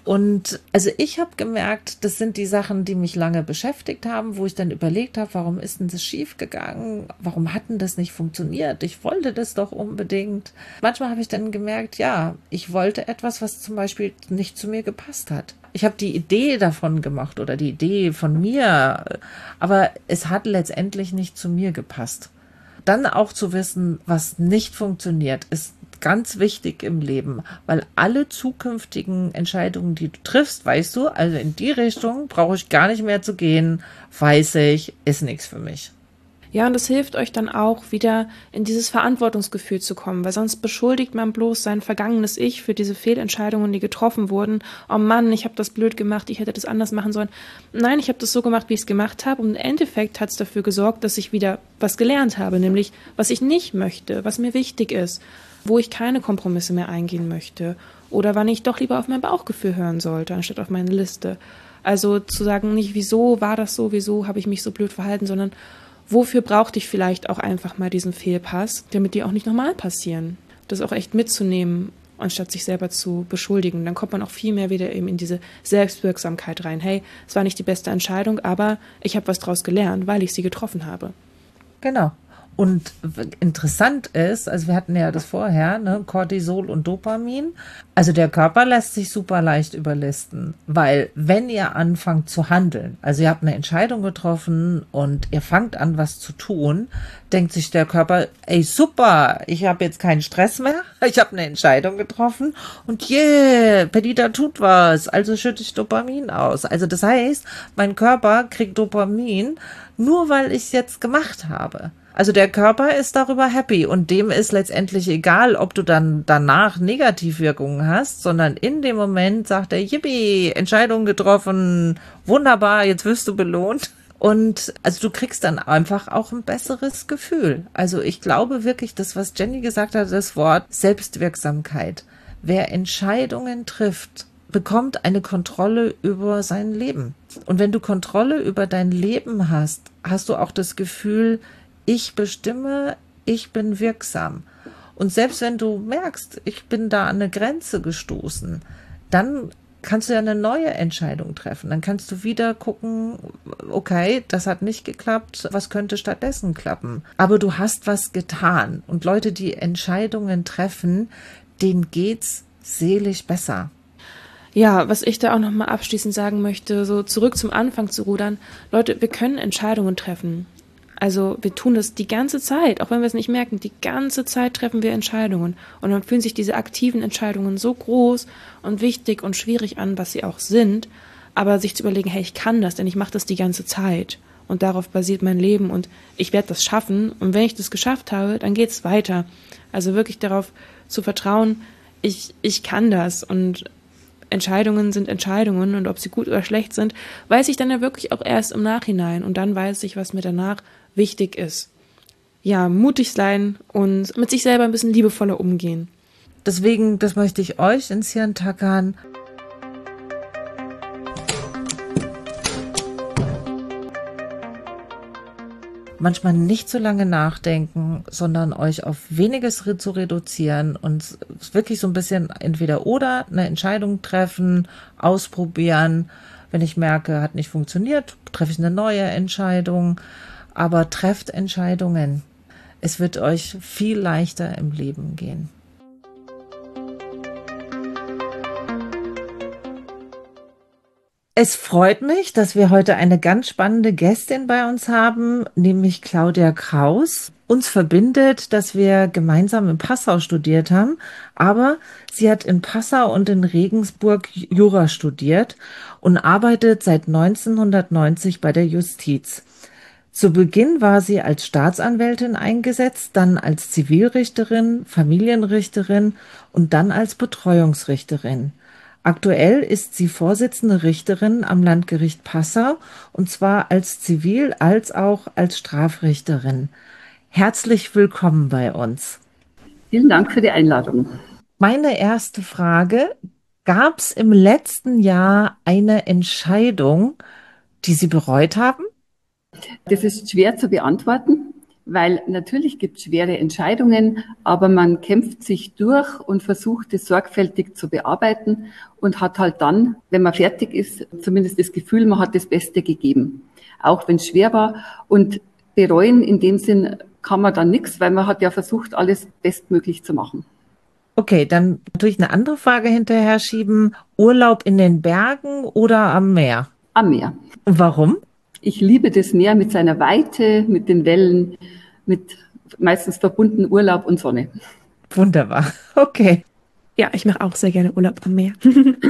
Und also ich habe gemerkt, das sind die Sachen, die mich lange beschäftigt haben, wo ich dann überlegt habe, warum ist denn das schief gegangen? Warum hat denn das nicht funktioniert? Ich wollte das doch unbedingt. Manchmal habe ich dann gemerkt, ja, ich wollte etwas, was zum Beispiel nicht zu mir gepasst hat. Ich habe die Idee davon gemacht oder die Idee von mir, aber es hat letztendlich nicht zu mir gepasst. Dann auch zu wissen, was nicht funktioniert, ist ganz wichtig im Leben, weil alle zukünftigen Entscheidungen, die du triffst, weißt du, also in die Richtung brauche ich gar nicht mehr zu gehen, weiß ich, ist nichts für mich. Ja, und das hilft euch dann auch wieder in dieses Verantwortungsgefühl zu kommen, weil sonst beschuldigt man bloß sein vergangenes Ich für diese Fehlentscheidungen, die getroffen wurden. Oh Mann, ich habe das blöd gemacht, ich hätte das anders machen sollen. Nein, ich habe das so gemacht, wie ich es gemacht habe, und im Endeffekt hat es dafür gesorgt, dass ich wieder was gelernt habe, nämlich was ich nicht möchte, was mir wichtig ist, wo ich keine Kompromisse mehr eingehen möchte oder wann ich doch lieber auf mein Bauchgefühl hören sollte, anstatt auf meine Liste. Also zu sagen, nicht wieso war das so, wieso habe ich mich so blöd verhalten, sondern wofür brauchte ich vielleicht auch einfach mal diesen Fehlpass, damit die auch nicht nochmal passieren. Das auch echt mitzunehmen, anstatt sich selber zu beschuldigen. Dann kommt man auch viel mehr wieder eben in diese Selbstwirksamkeit rein. Hey, es war nicht die beste Entscheidung, aber ich habe was draus gelernt, weil ich sie getroffen habe. Genau. Und interessant ist, also wir hatten ja das vorher, ne, Cortisol und Dopamin. Also der Körper lässt sich super leicht überlisten, weil wenn ihr anfangt zu handeln, also ihr habt eine Entscheidung getroffen und ihr fangt an, was zu tun, denkt sich der Körper, ey super, ich habe jetzt keinen Stress mehr, ich habe eine Entscheidung getroffen und yeah, Perdita tut was, also schütte ich Dopamin aus. Also das heißt, mein Körper kriegt Dopamin, nur weil ich es jetzt gemacht habe. Also der Körper ist darüber happy und dem ist letztendlich egal, ob du dann danach Negativwirkungen hast, sondern in dem Moment sagt er, yippie, Entscheidung getroffen, wunderbar, jetzt wirst du belohnt. Und also du kriegst dann einfach auch ein besseres Gefühl. Also ich glaube wirklich, das, was Jenny gesagt hat, das Wort Selbstwirksamkeit. Wer Entscheidungen trifft, bekommt eine Kontrolle über sein Leben. Und wenn du Kontrolle über dein Leben hast, hast du auch das Gefühl, ich bestimme, ich bin wirksam. Und selbst wenn du merkst, ich bin da an eine Grenze gestoßen, dann kannst du ja eine neue Entscheidung treffen. Dann kannst du wieder gucken, okay, das hat nicht geklappt, was könnte stattdessen klappen? Aber du hast was getan. Und Leute, die Entscheidungen treffen, denen geht's seelisch besser. Ja, was ich da auch nochmal abschließend sagen möchte, so zurück zum Anfang zu rudern. Leute, wir können Entscheidungen treffen. Also wir tun das die ganze Zeit, auch wenn wir es nicht merken, die ganze Zeit treffen wir Entscheidungen. Und dann fühlen sich diese aktiven Entscheidungen so groß und wichtig und schwierig an, was sie auch sind. Aber sich zu überlegen, hey, ich kann das, denn ich mache das die ganze Zeit. Und darauf basiert mein Leben und ich werde das schaffen. Und wenn ich das geschafft habe, dann geht's weiter. Also wirklich darauf zu vertrauen, ich kann das. Und Entscheidungen sind Entscheidungen und ob sie gut oder schlecht sind, weiß ich dann ja wirklich auch erst im Nachhinein. Und dann weiß ich, was mir danach wichtig ist. Ja, mutig sein und mit sich selber ein bisschen liebevoller umgehen. Deswegen, das möchte ich euch ins Hirn tackern. Manchmal nicht so lange nachdenken, sondern euch auf weniges zu reduzieren und wirklich so ein bisschen entweder oder eine Entscheidung treffen, ausprobieren. Wenn ich merke, hat nicht funktioniert, treffe ich eine neue Entscheidung. Aber trefft Entscheidungen. Es wird euch viel leichter im Leben gehen. Es freut mich, dass wir heute eine ganz spannende Gästin bei uns haben, nämlich Claudia Kraus. Uns verbindet, dass wir gemeinsam in Passau studiert haben, aber sie hat in Passau und in Regensburg Jura studiert und arbeitet seit 1990 bei der Justiz. Zu Beginn war sie als Staatsanwältin eingesetzt, dann als Zivilrichterin, Familienrichterin und dann als Betreuungsrichterin. Aktuell ist sie Vorsitzende Richterin am Landgericht Passau und zwar als Zivil- als auch als Strafrichterin. Herzlich willkommen bei uns. Vielen Dank für die Einladung. Meine erste Frage: Gab es im letzten Jahr eine Entscheidung, die Sie bereut haben? Das ist schwer zu beantworten, weil natürlich gibt es schwere Entscheidungen, aber man kämpft sich durch und versucht es sorgfältig zu bearbeiten und hat halt dann, wenn man fertig ist, zumindest das Gefühl, man hat das Beste gegeben, auch wenn es schwer war. Und bereuen in dem Sinn kann man dann nichts, weil man hat ja versucht, alles bestmöglich zu machen. Okay, dann natürlich eine andere Frage hinterher schieben. Urlaub in den Bergen oder am Meer? Am Meer. Warum? Ich liebe das Meer mit seiner Weite, mit den Wellen, mit meistens verbunden Urlaub und Sonne. Wunderbar. Okay. Ja, ich mache auch sehr gerne Urlaub am Meer.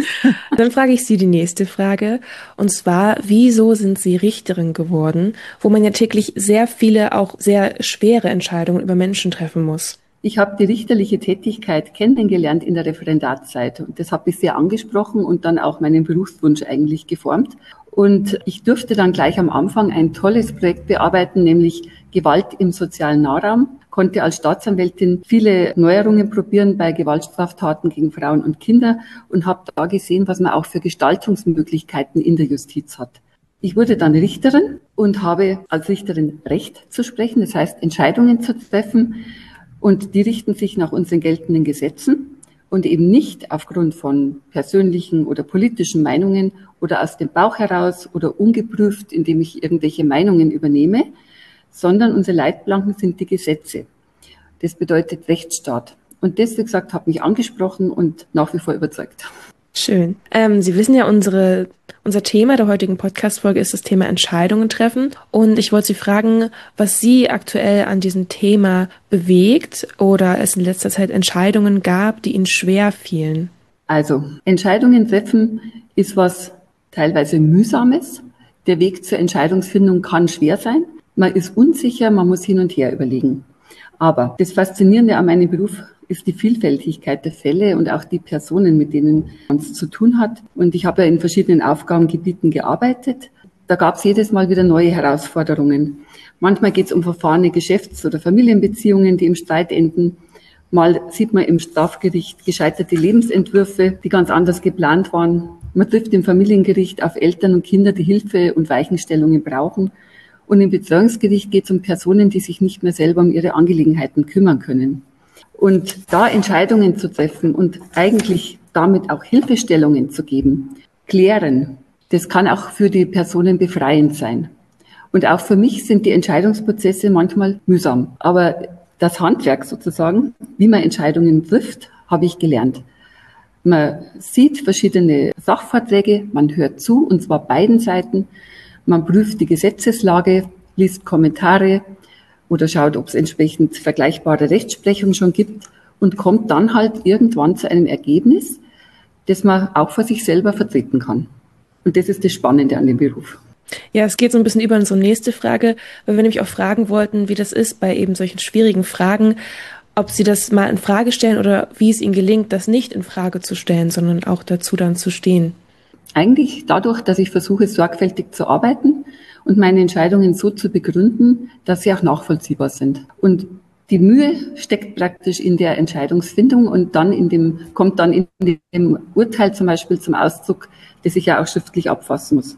Dann frage ich Sie die nächste Frage. Und zwar, wieso sind Sie Richterin geworden, wo man ja täglich sehr viele, auch sehr schwere Entscheidungen über Menschen treffen muss? Ich habe die richterliche Tätigkeit kennengelernt in der Referendarzeit und das hat mich sehr angesprochen und dann auch meinen Berufswunsch eigentlich geformt. Und ich durfte dann gleich am Anfang ein tolles Projekt bearbeiten, nämlich Gewalt im sozialen Nahraum. Konnte als Staatsanwältin viele Neuerungen probieren bei Gewaltstraftaten gegen Frauen und Kinder und habe da gesehen, was man auch für Gestaltungsmöglichkeiten in der Justiz hat. Ich wurde dann Richterin und habe als Richterin Recht zu sprechen, das heißt Entscheidungen zu treffen. Und die richten sich nach unseren geltenden Gesetzen und eben nicht aufgrund von persönlichen oder politischen Meinungen oder aus dem Bauch heraus oder ungeprüft, indem ich irgendwelche Meinungen übernehme, sondern unsere Leitplanken sind die Gesetze. Das bedeutet Rechtsstaat. Und das, wie gesagt, hat mich angesprochen und nach wie vor überzeugt. Schön. Sie wissen ja, unser Thema der heutigen Podcast-Folge ist das Thema Entscheidungen treffen. Und ich wollte Sie fragen, was Sie aktuell an diesem Thema bewegt oder es in letzter Zeit Entscheidungen gab, die Ihnen schwer fielen. Also, Entscheidungen treffen ist was teilweise Mühsames. Der Weg zur Entscheidungsfindung kann schwer sein. Man ist unsicher, man muss hin und her überlegen. Aber das Faszinierende an meinem Beruf ist die Vielfältigkeit der Fälle und auch die Personen, mit denen man es zu tun hat. Und ich habe ja in verschiedenen Aufgabengebieten gearbeitet. Da gab es jedes Mal wieder neue Herausforderungen. Manchmal geht es um verfahrene Geschäfts- oder Familienbeziehungen, die im Streit enden. Mal sieht man im Strafgericht gescheiterte Lebensentwürfe, die ganz anders geplant waren. Man trifft im Familiengericht auf Eltern und Kinder, die Hilfe und Weichenstellungen brauchen. Und im Betreuungsgericht geht es um Personen, die sich nicht mehr selber um ihre Angelegenheiten kümmern können. Und da Entscheidungen zu treffen und eigentlich damit auch Hilfestellungen zu geben, klären, das kann auch für die Personen befreiend sein. Und auch für mich sind die Entscheidungsprozesse manchmal mühsam. Aber das Handwerk sozusagen, wie man Entscheidungen trifft, habe ich gelernt. Man sieht verschiedene Sachverträge, man hört zu, und zwar beiden Seiten. Man prüft die Gesetzeslage, liest Kommentare oder schaut, ob es entsprechend vergleichbare Rechtsprechung schon gibt und kommt dann halt irgendwann zu einem Ergebnis, das man auch für sich selber vertreten kann. Und das ist das Spannende an dem Beruf. Ja, es geht so ein bisschen über unsere nächste Frage, weil wir nämlich auch fragen wollten, wie das ist bei eben solchen schwierigen Fragen, ob Sie das mal in Frage stellen oder wie es Ihnen gelingt, das nicht in Frage zu stellen, sondern auch dazu dann zu stehen. Eigentlich dadurch, dass ich versuche, sorgfältig zu arbeiten und meine Entscheidungen so zu begründen, dass sie auch nachvollziehbar sind. Und die Mühe steckt praktisch in der Entscheidungsfindung und dann kommt dann in dem Urteil zum Beispiel zum Ausdruck, das ich ja auch schriftlich abfassen muss.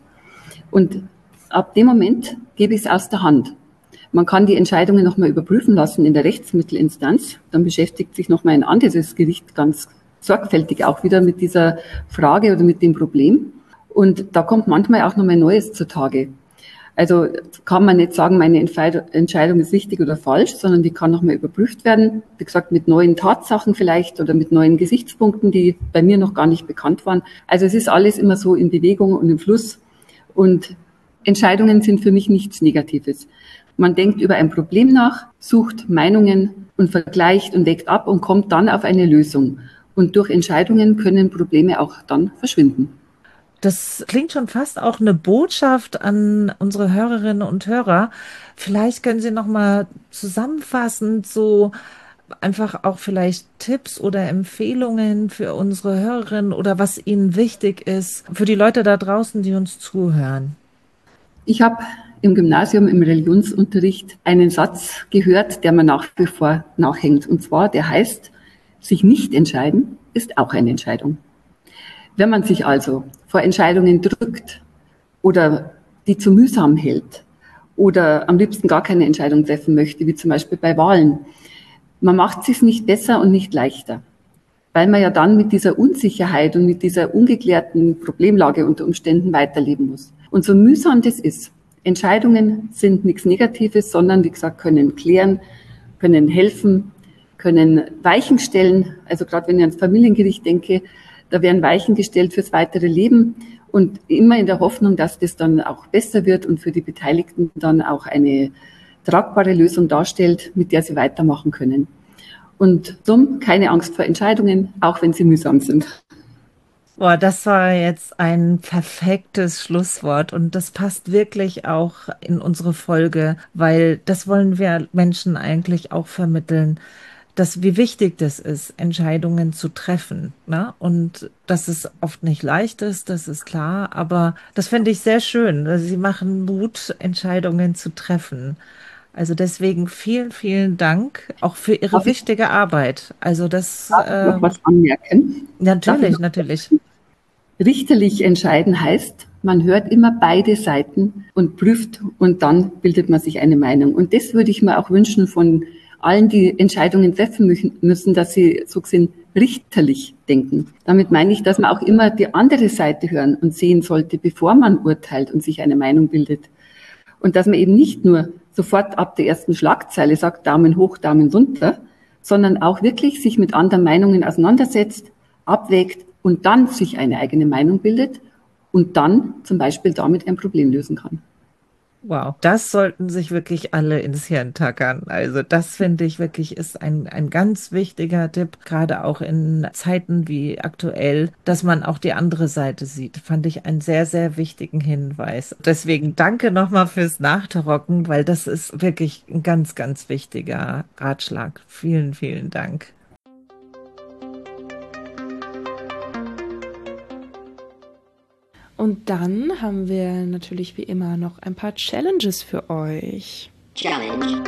Und ab dem Moment gebe ich es aus der Hand. Man kann die Entscheidungen nochmal überprüfen lassen in der Rechtsmittelinstanz. Dann beschäftigt sich nochmal ein anderes Gericht ganz sorgfältig auch wieder mit dieser Frage oder mit dem Problem. Und da kommt manchmal auch nochmal Neues zutage. Also kann man nicht sagen, meine Entscheidung ist richtig oder falsch, sondern die kann nochmal überprüft werden. Wie gesagt, mit neuen Tatsachen vielleicht oder mit neuen Gesichtspunkten, die bei mir noch gar nicht bekannt waren. Also es ist alles immer so in Bewegung und im Fluss. Und Entscheidungen sind für mich nichts Negatives. Man denkt über ein Problem nach, sucht Meinungen und vergleicht und wägt ab und kommt dann auf eine Lösung. Und durch Entscheidungen können Probleme auch dann verschwinden. Das klingt schon fast auch eine Botschaft an unsere Hörerinnen und Hörer. Vielleicht können Sie noch mal zusammenfassend so einfach auch vielleicht Tipps oder Empfehlungen für unsere Hörerinnen oder was ihnen wichtig ist, für die Leute da draußen, die uns zuhören. Ich habe im Gymnasium im Religionsunterricht einen Satz gehört, der mir nach wie vor nachhängt. Und zwar, der heißt, sich nicht entscheiden ist auch eine Entscheidung. Wenn man sich also vor Entscheidungen drückt oder die zu mühsam hält oder am liebsten gar keine Entscheidung treffen möchte, wie zum Beispiel bei Wahlen. Man macht es sich nicht besser und nicht leichter, weil man ja dann mit dieser Unsicherheit und mit dieser ungeklärten Problemlage unter Umständen weiterleben muss. Und so mühsam das ist, Entscheidungen sind nichts Negatives, sondern, wie gesagt, können klären, können helfen, können Weichen stellen. Also gerade wenn ich ans Familiengericht denke, da werden Weichen gestellt fürs weitere Leben und immer in der Hoffnung, dass das dann auch besser wird und für die Beteiligten dann auch eine tragbare Lösung darstellt, mit der sie weitermachen können. Und darum keine Angst vor Entscheidungen, auch wenn sie mühsam sind. Boah, das war jetzt ein perfektes Schlusswort und das passt wirklich auch in unsere Folge, weil das wollen wir Menschen eigentlich auch vermitteln, dass wie wichtig das ist, Entscheidungen zu treffen, ne? Und dass es oft nicht leicht ist, das ist klar, aber das finde ich sehr schön. Sie machen Mut, Entscheidungen zu treffen. Also deswegen vielen, vielen Dank auch für Ihre Darf ich wichtige Arbeit. Also das, noch was anmerken? natürlich. Richterlich entscheiden heißt, man hört immer beide Seiten und prüft und dann bildet man sich eine Meinung. Und das würde ich mir auch wünschen von allen, die Entscheidungen treffen müssen, dass sie so gesehen richterlich denken. Damit meine ich, dass man auch immer die andere Seite hören und sehen sollte, bevor man urteilt und sich eine Meinung bildet. Und dass man eben nicht nur sofort ab der ersten Schlagzeile sagt, Daumen hoch, Daumen runter, sondern auch wirklich sich mit anderen Meinungen auseinandersetzt, abwägt und dann sich eine eigene Meinung bildet und dann zum Beispiel damit ein Problem lösen kann. Wow, das sollten sich wirklich alle ins Hirn tackern. Also das finde ich wirklich ist ein ganz wichtiger Tipp, gerade auch in Zeiten wie aktuell, dass man auch die andere Seite sieht. Fand ich einen sehr, sehr wichtigen Hinweis. Deswegen danke nochmal fürs Nachtrocken, weil das ist wirklich ein ganz, ganz wichtiger Ratschlag. Vielen, vielen Dank. Und dann haben wir natürlich wie immer noch ein paar Challenges für euch. Challenge.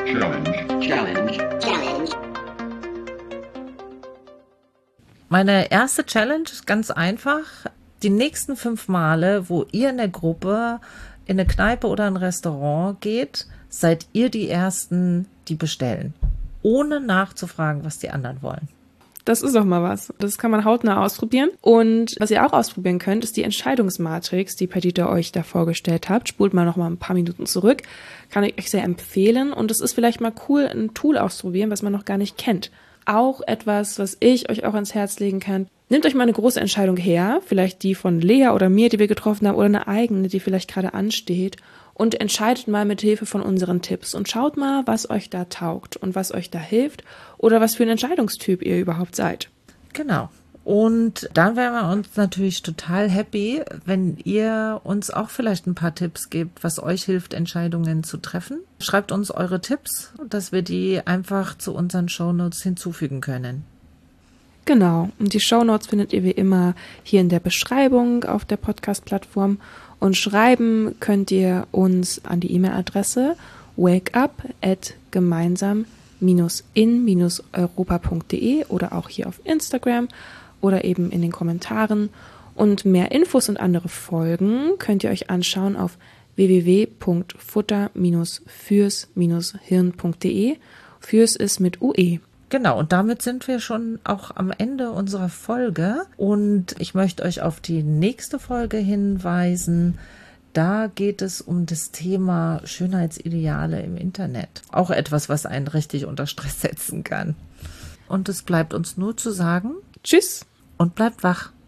Meine erste Challenge ist ganz einfach. Die nächsten 5 Male, wo ihr in der Gruppe in eine Kneipe oder ein Restaurant geht, seid ihr die Ersten, die bestellen. Ohne nachzufragen, was die anderen wollen. Das ist doch mal was. Das kann man hautnah ausprobieren. Und was ihr auch ausprobieren könnt, ist die Entscheidungsmatrix, die Perdita euch da vorgestellt habt. Spult mal noch mal ein paar Minuten zurück. Kann ich euch sehr empfehlen. Und es ist vielleicht mal cool, ein Tool auszuprobieren, was man noch gar nicht kennt. Auch etwas, was ich euch auch ans Herz legen kann. Nehmt euch mal eine große Entscheidung her. Vielleicht die von Lea oder mir, die wir getroffen haben, oder eine eigene, die vielleicht gerade ansteht. Und entscheidet mal mit Hilfe von unseren Tipps und schaut mal, was euch da taugt und was euch da hilft oder was für ein Entscheidungstyp ihr überhaupt seid. Genau. Und dann wären wir uns natürlich total happy, wenn ihr uns auch vielleicht ein paar Tipps gebt, was euch hilft, Entscheidungen zu treffen. Schreibt uns eure Tipps, dass wir die einfach zu unseren Shownotes hinzufügen können. Genau. Und die Shownotes findet ihr wie immer hier in der Beschreibung auf der Podcast-Plattform. Und schreiben könnt ihr uns an die E-Mail-Adresse wakeup@gemeinsam-in-europa.de oder auch hier auf Instagram oder eben in den Kommentaren. Und mehr Infos und andere Folgen könnt ihr euch anschauen auf www.futter-fürs-hirn.de. Fürs ist mit UE. Genau, und damit sind wir schon auch am Ende unserer Folge und ich möchte euch auf die nächste Folge hinweisen. Da geht es um das Thema Schönheitsideale im Internet. Auch etwas, was einen richtig unter Stress setzen kann. Und es bleibt uns nur zu sagen, Tschüss und bleibt wach.